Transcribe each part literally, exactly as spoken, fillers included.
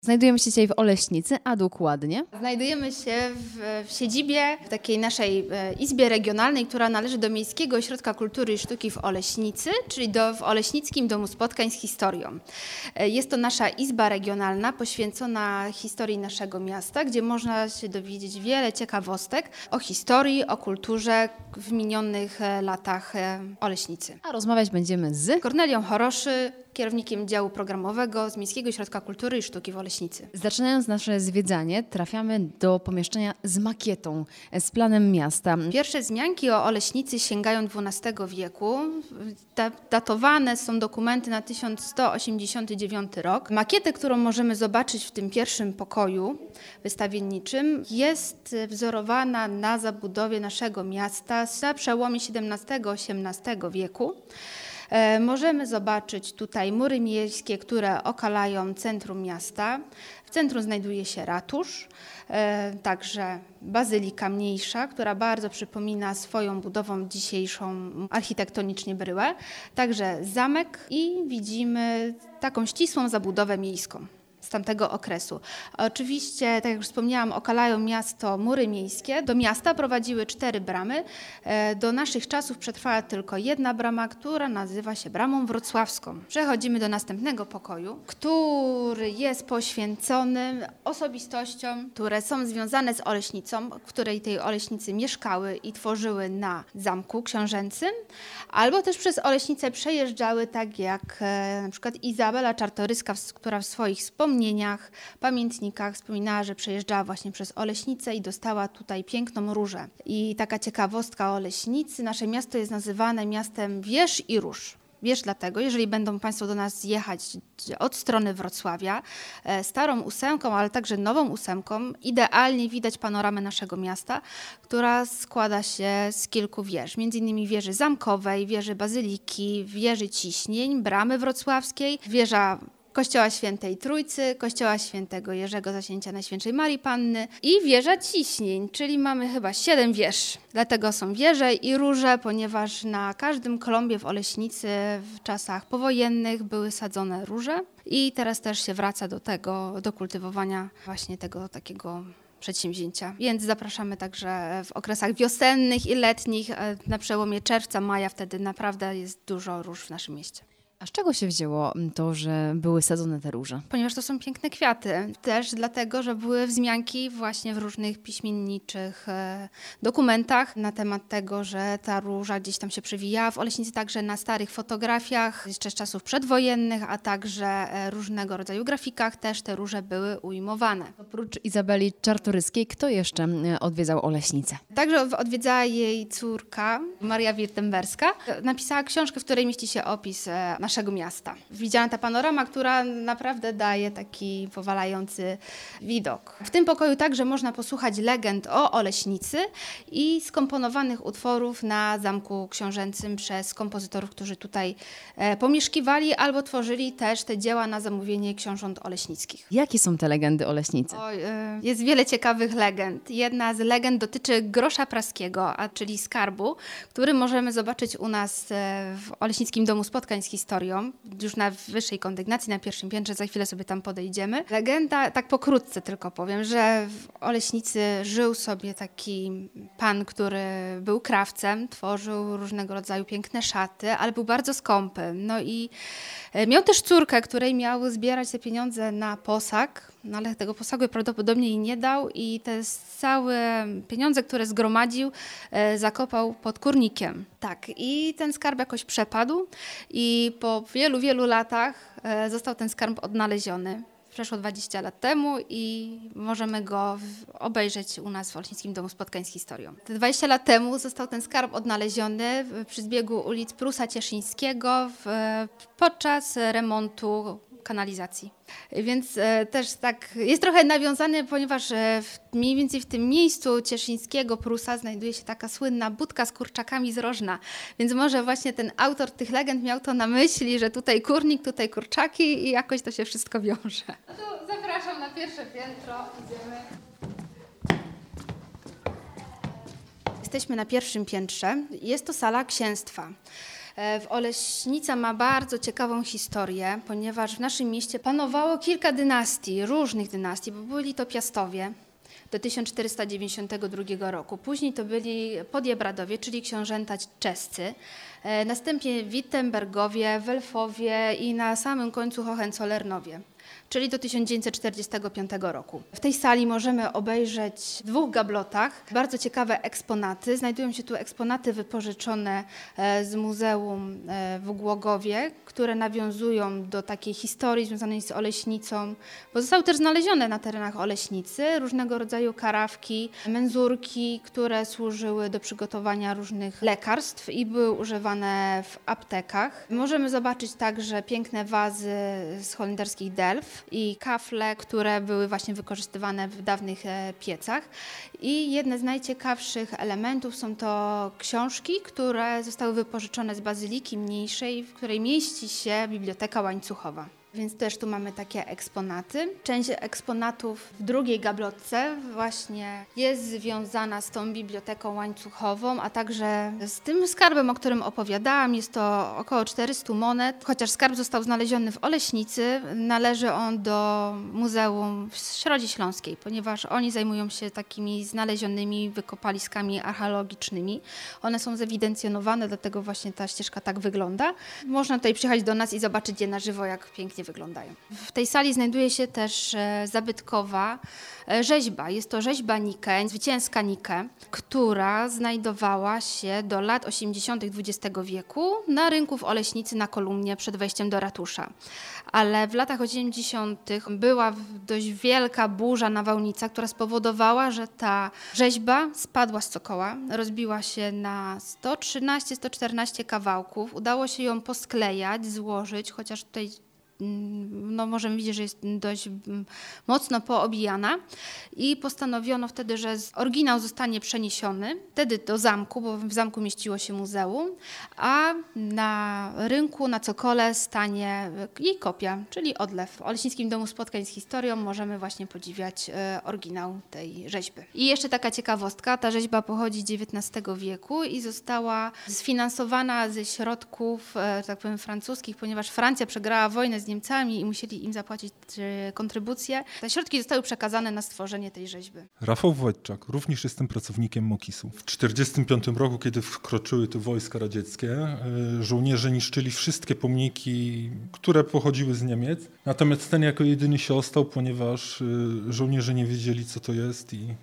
Znajdujemy się dzisiaj w Oleśnicy, a dokładnie? Znajdujemy się w, w siedzibie w takiej naszej e, izbie regionalnej, która należy do Miejskiego Ośrodka Kultury i Sztuki w Oleśnicy, czyli do, w Oleśnickim Domu Spotkań z Historią. E, jest to nasza izba regionalna poświęcona historii naszego miasta, gdzie można się dowiedzieć wiele ciekawostek o historii, o kulturze w minionych e, latach e, Oleśnicy. A rozmawiać będziemy z Kornelią Choroszy, kierownikiem działu programowego z Miejskiego Ośrodka Kultury i Sztuki w Oleśnicy. Zaczynając nasze zwiedzanie, trafiamy do pomieszczenia z makietą, z planem miasta. Pierwsze wzmianki o Oleśnicy sięgają dwunastego wieku. Datowane są dokumenty na tysiąc sto osiemdziesiąty dziewiąty rok. Makietę, którą możemy zobaczyć w tym pierwszym pokoju wystawienniczym, jest wzorowana na zabudowie naszego miasta na przełomie siedemnastego osiemnastego wieku. Możemy zobaczyć tutaj mury miejskie, które okalają centrum miasta. W centrum znajduje się ratusz, także bazylika mniejsza, która bardzo przypomina swoją budową dzisiejszą architektonicznie bryłę. Także zamek i widzimy taką ścisłą zabudowę miejską z tamtego okresu. Oczywiście, tak jak już wspomniałam, okalają miasto mury miejskie. Do miasta prowadziły cztery bramy. Do naszych czasów przetrwała tylko jedna brama, która nazywa się bramą wrocławską. Przechodzimy do następnego pokoju, który jest poświęcony osobistościom, które są związane z Oleśnicą, w której tej Oleśnicy mieszkały i tworzyły na zamku książęcym, albo też przez Oleśnicę przejeżdżały, tak jak na przykład Izabela Czartoryska, która w swoich wspomnieniach wspomnieniach, pamiętnikach wspominała, że przejeżdżała właśnie przez Oleśnicę i dostała tutaj piękną różę. I taka ciekawostka o Oleśnicy, nasze miasto jest nazywane miastem wież i róż. Wież dlatego, jeżeli będą Państwo do nas jechać od strony Wrocławia, starą ósemką, ale także nową ósemką, idealnie widać panoramę naszego miasta, która składa się z kilku wież, między innymi wieży zamkowej, wieży bazyliki, wieży ciśnień, bramy wrocławskiej, wieża Kościoła Świętej Trójcy, Kościoła Świętego Jerzego Zasięcia Najświętszej Marii Panny i wieża ciśnień, czyli mamy chyba siedem wież. Dlatego są wieże i róże, ponieważ na każdym klombie w Oleśnicy w czasach powojennych były sadzone róże i teraz też się wraca do tego, do kultywowania właśnie tego takiego przedsięwzięcia. Więc zapraszamy także w okresach wiosennych i letnich, na przełomie czerwca, maja, wtedy naprawdę jest dużo róż w naszym mieście. A z czego się wzięło to, że były sadzone te róże? Ponieważ to są piękne kwiaty. Też dlatego, że były wzmianki właśnie w różnych piśmienniczych e, dokumentach na temat tego, że ta róża gdzieś tam się przewijała w Oleśnicy, także na starych fotografiach jeszcze z czasów przedwojennych, a także e, różnego rodzaju grafikach też te róże były ujmowane. Oprócz Izabeli Czartoryskiej, kto jeszcze odwiedzał Oleśnicę? Także odwiedzała jej córka, Maria Wirtemberska. Napisała książkę, w której mieści się opis e, naszego miasta. Widziana ta panorama, która naprawdę daje taki powalający widok. W tym pokoju także można posłuchać legend o Oleśnicy i skomponowanych utworów na Zamku Książęcym przez kompozytorów, którzy tutaj e, pomieszkiwali albo tworzyli też te dzieła na zamówienie książąt oleśnickich. Jakie są te legendy Oleśnicy? Oj, e, jest wiele ciekawych legend. Jedna z legend dotyczy grosza praskiego, a czyli skarbu, który możemy zobaczyć u nas e, w Oleśnickim Domu Spotkań z Historią, już na wyższej kondygnacji, na pierwszym piętrze, za chwilę sobie tam podejdziemy. Legenda, tak pokrótce tylko powiem, że w Oleśnicy żył sobie taki pan, który był krawcem, tworzył różnego rodzaju piękne szaty, ale był bardzo skąpy. No i miał też córkę, której miał zbierać te pieniądze na posag, no ale tego posagu prawdopodobnie jej nie dał i te całe pieniądze, które zgromadził, e, zakopał pod kurnikiem. Tak, i ten skarb jakoś przepadł i po wielu, wielu latach e, został ten skarb odnaleziony. Przeszło dwadzieścia lat temu i możemy go w, obejrzeć u nas w Oleśnickim Domu Spotkań z Historią. Te dwadzieścia lat temu został ten skarb odnaleziony w, przy zbiegu ulic Prusa Cieszyńskiego w, podczas remontu kanalizacji. Więc e, też tak jest trochę nawiązany, ponieważ e, w, mniej więcej w tym miejscu Cieszyńskiego Prusa znajduje się taka słynna budka z kurczakami z Rożna. Więc może właśnie ten autor tych legend miał to na myśli, że tutaj kurnik, tutaj kurczaki i jakoś to się wszystko wiąże. No to zapraszam na pierwsze piętro, idziemy. Jesteśmy na pierwszym piętrze. Jest to sala księstwa. W Oleśnica ma bardzo ciekawą historię, ponieważ w naszym mieście panowało kilka dynastii, różnych dynastii, bo byli to Piastowie do tysiąc czterysta dziewięćdziesiątego drugiego roku. Później to byli Podjebradowie, czyli książęta czescy. Następnie Wittenbergowie, Welfowie i na samym końcu Hohenzollernowie, czyli do tysiąc dziewięćset czterdziestego piątego roku. W tej sali możemy obejrzeć w dwóch gablotach bardzo ciekawe eksponaty. Znajdują się tu eksponaty wypożyczone z Muzeum w Głogowie, które nawiązują do takiej historii związanej z Oleśnicą, bo zostały też znalezione na terenach Oleśnicy różnego rodzaju karawki, menzurki, które służyły do przygotowania różnych lekarstw i były używane w aptekach. Możemy zobaczyć także piękne wazy z holenderskich Delft i kafle, które były właśnie wykorzystywane w dawnych piecach. I jedne z najciekawszych elementów są to książki, które zostały wypożyczone z bazyliki mniejszej, w której mieści się Biblioteka Łańcuchowa. Więc też tu mamy takie eksponaty. Część eksponatów w drugiej gablotce właśnie jest związana z tą biblioteką łańcuchową, a także z tym skarbem, o którym opowiadałam. Jest to około czterysta monet. Chociaż skarb został znaleziony w Oleśnicy, należy on do Muzeum w Środzie Śląskiej, ponieważ oni zajmują się takimi znalezionymi wykopaliskami archeologicznymi. One są zewidencjonowane, dlatego właśnie ta ścieżka tak wygląda. Można tutaj przyjechać do nas i zobaczyć je na żywo, jak pięknie wyglądają. W tej sali znajduje się też zabytkowa rzeźba. Jest to rzeźba Nike, zwycięska Nike, która znajdowała się do lat osiemdziesiątych dwudziestego wieku na rynku w Oleśnicy na Kolumnie przed wejściem do ratusza. Ale w latach osiemdziesiątych była dość wielka burza, nawałnica, która spowodowała, że ta rzeźba spadła z cokoła, rozbiła się na sto trzynaście sto czternaście kawałków. Udało się ją posklejać, złożyć, chociaż tutaj no możemy widzieć, że jest dość mocno poobijana i postanowiono wtedy, że oryginał zostanie przeniesiony wtedy do zamku, bo w zamku mieściło się muzeum, a na rynku, na cokole stanie jej kopia, czyli odlew. W Oleśnickim Domu Spotkań z Historią możemy właśnie podziwiać oryginał tej rzeźby. I jeszcze taka ciekawostka, ta rzeźba pochodzi z dziewiętnastego wieku i została sfinansowana ze środków, tak powiem, francuskich, ponieważ Francja przegrała wojnę z Niemcami i musieli im zapłacić kontrybucje. Te środki zostały przekazane na stworzenie tej rzeźby. Rafał Wojtczak, również jestem pracownikiem Mokisu. W tysiąc dziewięćset czterdziestym piątym roku, kiedy wkroczyły tu wojska radzieckie, żołnierze niszczyli wszystkie pomniki, które pochodziły z Niemiec. Natomiast ten jako jedyny się ostał, ponieważ żołnierze nie wiedzieli, co to jest i,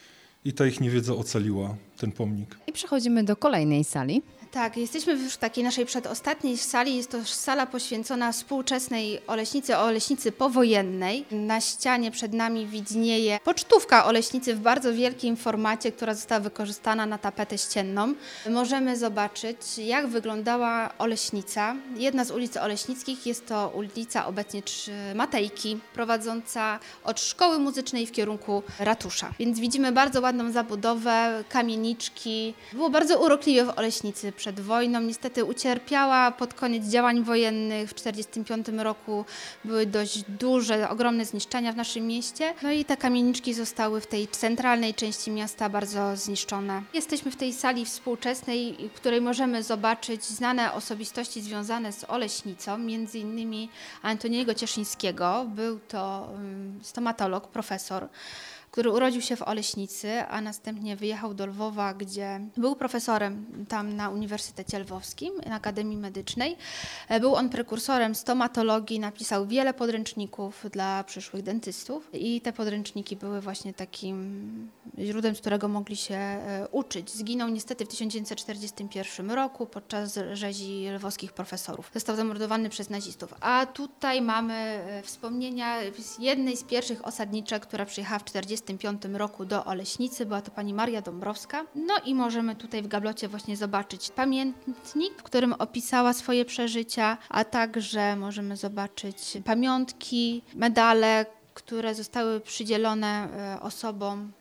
i ta ich niewiedza ocaliła ten pomnik. I przechodzimy do kolejnej sali. Tak, jesteśmy już w takiej naszej przedostatniej sali. Jest to sala poświęcona współczesnej Oleśnicy, Oleśnicy powojennej. Na ścianie przed nami widnieje pocztówka Oleśnicy w bardzo wielkim formacie, która została wykorzystana na tapetę ścienną. Możemy zobaczyć, jak wyglądała Oleśnica. Jedna z ulic oleśnickich jest to ulica obecnie Matejki, prowadząca od szkoły muzycznej w kierunku ratusza. Więc widzimy bardzo ładną zabudowę, kamieniczki. Było bardzo urokliwie w Oleśnicy przed wojną. Niestety ucierpiała pod koniec działań wojennych. W tysiąc dziewięćset czterdziestym piątym roku były dość duże, ogromne zniszczenia w naszym mieście. No i te kamieniczki zostały w tej centralnej części miasta bardzo zniszczone. Jesteśmy w tej sali współczesnej, w której możemy zobaczyć znane osobistości związane z Oleśnicą, między innymi Antoniego Cieszyńskiego. Był to stomatolog, profesor, który urodził się w Oleśnicy, a następnie wyjechał do Lwowa, gdzie był profesorem tam na Uniwersytecie Lwowskim, na Akademii Medycznej. Był on prekursorem stomatologii, napisał wiele podręczników dla przyszłych dentystów i te podręczniki były właśnie takim źródłem, z którego mogli się uczyć. Zginął niestety w tysiąc dziewięćset czterdziestym pierwszym roku podczas rzezi lwowskich profesorów. Został zamordowany przez nazistów. A tutaj mamy wspomnienia jednej z pierwszych osadniczek, która przyjechała w tysiąc dziewięćset czterdziestym piątym roku do Oleśnicy. Była to pani Maria Dąbrowska. No i możemy tutaj w gablocie właśnie zobaczyć pamiętnik, w którym opisała swoje przeżycia, a także możemy zobaczyć pamiątki, medale, które zostały przydzielone osobom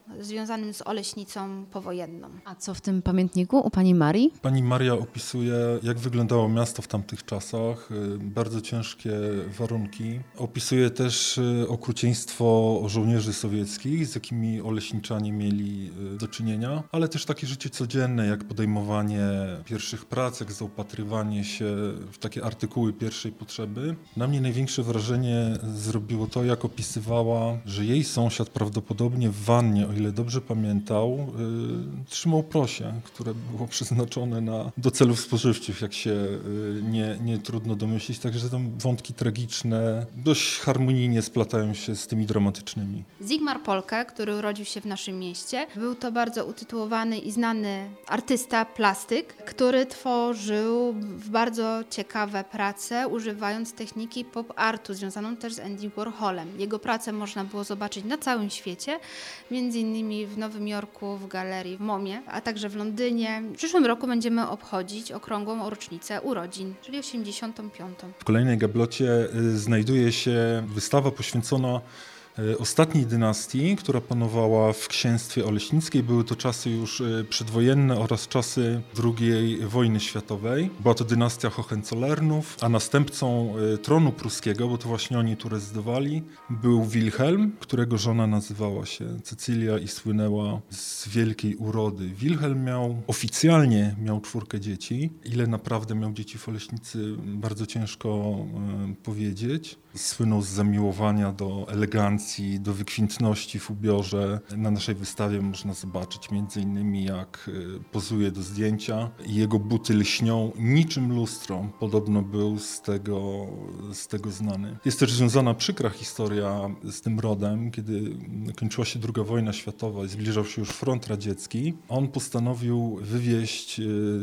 związanym z Oleśnicą powojenną. A co w tym pamiętniku u pani Marii? Pani Maria opisuje, jak wyglądało miasto w tamtych czasach, bardzo ciężkie warunki. Opisuje też okrucieństwo żołnierzy sowieckich, z jakimi oleśniczanie mieli do czynienia, ale też takie życie codzienne, jak podejmowanie pierwszych prac, jak zaopatrywanie się w takie artykuły pierwszej potrzeby. Na mnie największe wrażenie zrobiło to, jak opisywała, że jej sąsiad prawdopodobnie w wannie, o ile dobrze pamiętał, yy, trzymał prosie, które było przeznaczone na, do celów spożywczych, jak się yy, nie, nie trudno domyślić. Także tam wątki tragiczne dość harmonijnie splatają się z tymi dramatycznymi. Zygmunt Polke, który urodził się w naszym mieście, był to bardzo utytułowany i znany artysta, plastyk, który tworzył bardzo ciekawe prace, używając techniki pop artu, związaną też z Andy Warholem. Jego pracę można było zobaczyć na całym świecie, między innymi w Nowym Jorku, w galerii w MoMie, a także w Londynie. W przyszłym roku będziemy obchodzić okrągłą rocznicę urodzin, czyli osiemdziesiątą piątą. W kolejnej gablocie znajduje się wystawa poświęcona ostatniej dynastii, która panowała w księstwie oleśnickiej. Były to czasy już przedwojenne oraz czasy drugiej wojny światowej. Była to dynastia Hohenzollernów, a następcą tronu pruskiego, bo to właśnie oni tu rezydowali, był Wilhelm, którego żona nazywała się Cecylia i słynęła z wielkiej urody. Wilhelm miał, oficjalnie miał czwórkę dzieci. Ile naprawdę miał dzieci w Oleśnicy, bardzo ciężko powiedzieć. Słynął z zamiłowania do elegancji, do wykwintności w ubiorze. Na naszej wystawie można zobaczyć między innymi, jak pozuje do zdjęcia i jego buty lśnią niczym lustro. Podobno był z tego, z tego znany. Jest też związana przykra historia z tym rodem, kiedy kończyła się druga wojna światowa i zbliżał się już front radziecki. On postanowił wywieźć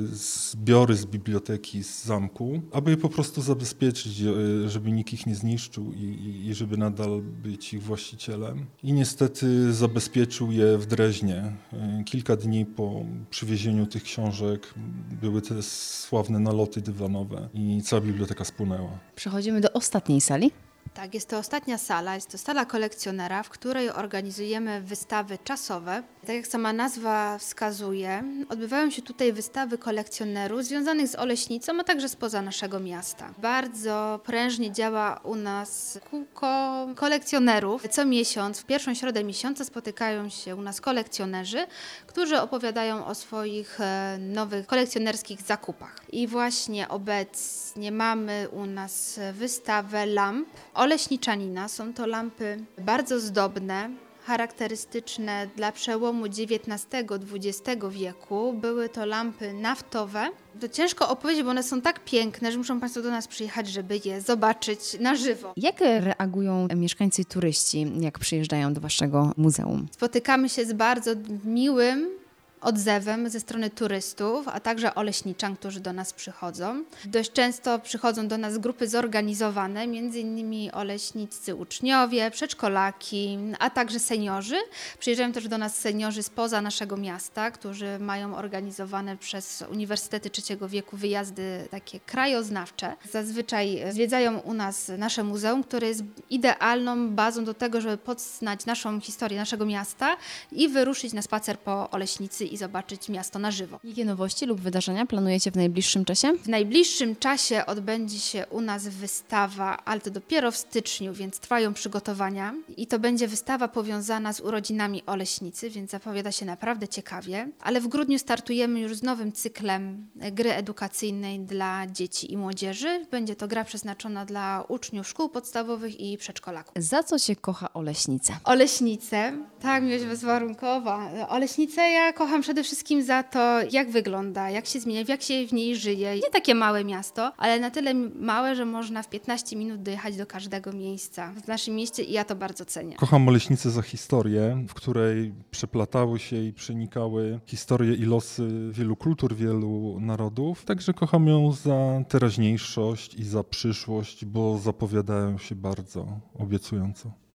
zbiory z biblioteki z zamku, aby je po prostu zabezpieczyć, żeby nikt ich nie zniszczył. I, i żeby nadal być ich właścicielem. I niestety zabezpieczył je w Dreźnie. Kilka dni po przywiezieniu tych książek były te sławne naloty dywanowe i cała biblioteka spłonęła. Przechodzimy do ostatniej sali. Tak, jest to ostatnia sala, jest to sala kolekcjonera, w której organizujemy wystawy czasowe. Tak jak sama nazwa wskazuje, odbywają się tutaj wystawy kolekcjonerów związanych z Oleśnicą, a także spoza naszego miasta. Bardzo prężnie działa u nas kółko kolekcjonerów. Co miesiąc, w pierwszą środę miesiąca spotykają się u nas kolekcjonerzy, którzy opowiadają o swoich nowych kolekcjonerskich zakupach. I właśnie obecnie mamy u nas wystawę lamp Oleśniczanina. Są to lampy bardzo zdobne, charakterystyczne dla przełomu dziewiętnastego dwudziestego wieku. Były to lampy naftowe. To ciężko opowiedzieć, bo one są tak piękne, że muszą Państwo do nas przyjechać, żeby je zobaczyć na żywo. Jak reagują mieszkańcy i turyści, jak przyjeżdżają do Waszego muzeum? Spotykamy się z bardzo miłym odzewem ze strony turystów, a także oleśniczan, którzy do nas przychodzą. Dość często przychodzą do nas grupy zorganizowane, między innymi oleśniccy uczniowie, przedszkolaki, a także seniorzy. Przyjeżdżają też do nas seniorzy spoza naszego miasta, którzy mają organizowane przez Uniwersytety Trzeciego Wieku wyjazdy takie krajoznawcze. Zazwyczaj zwiedzają u nas nasze muzeum, które jest idealną bazą do tego, żeby poznać naszą historię naszego miasta i wyruszyć na spacer po Oleśnicy i zobaczyć miasto na żywo. Jakie nowości lub wydarzenia planujecie w najbliższym czasie? W najbliższym czasie odbędzie się u nas wystawa, ale to dopiero w styczniu, więc trwają przygotowania. I to będzie wystawa powiązana z urodzinami Oleśnicy, więc zapowiada się naprawdę ciekawie. Ale w grudniu startujemy już z nowym cyklem gry edukacyjnej dla dzieci i młodzieży. Będzie to gra przeznaczona dla uczniów szkół podstawowych i przedszkolaków. Za co się kocha Oleśnicę? Oleśnicę, tak, miłość bezwarunkowa. Oleśnicę ja kocham przede wszystkim za to, jak wygląda, jak się zmienia, jak się w niej żyje. Nie takie małe miasto, ale na tyle małe, że można w piętnaście minut dojechać do każdego miejsca w naszym mieście i ja to bardzo cenię. Kocham Oleśnicę za historię, w której przeplatały się i przenikały historie i losy wielu kultur, wielu narodów. Także kocham ją za teraźniejszość i za przyszłość, bo zapowiadają się bardzo obiecująco.